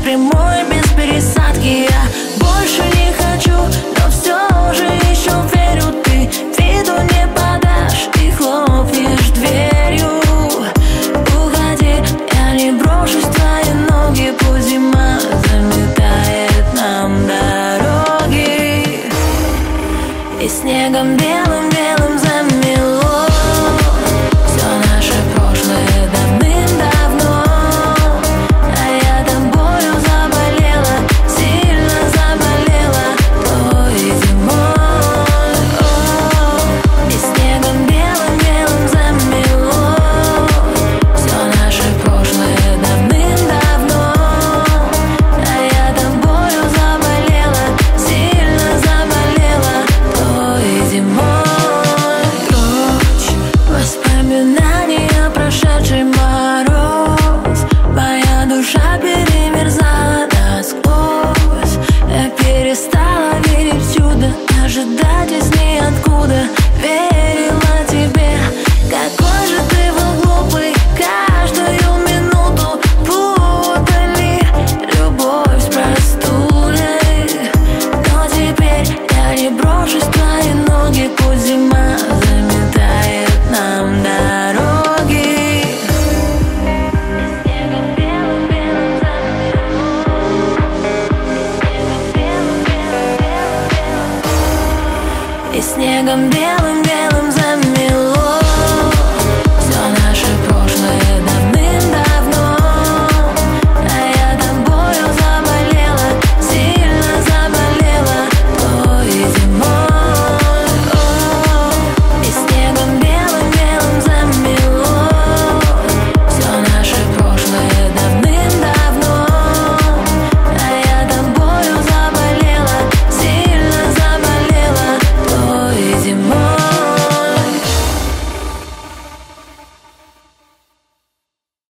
прямой, без пересадки. Я больше не хочу, но все же еще верю. Ты виду не подашь и хлопнешь дверью. Уходи, я не брошусь в твои ноги. Пусть зима заметает нам дороги, и снегом белым-белым замело все наше прошлое давным-давно. А я тобою заболела, сильно заболела той зимой. И снегом белым-белым замело все наше прошлое давным-давно. А я тобою заболела, сильно заболела той зимой. Прочь воспоминания, прошедший мороз. Моя душа перемерзала насквозь. Я перестала верить в чудо, ожидать из ниоткуда. Верила тебе, какой же ты был глупый. Каждую минуту путали любовь с простудой. Но теперь я не брошусь в твои ноги. Пусть зима заметает нам дороги. Снегом белым-белым замело. И снегом белым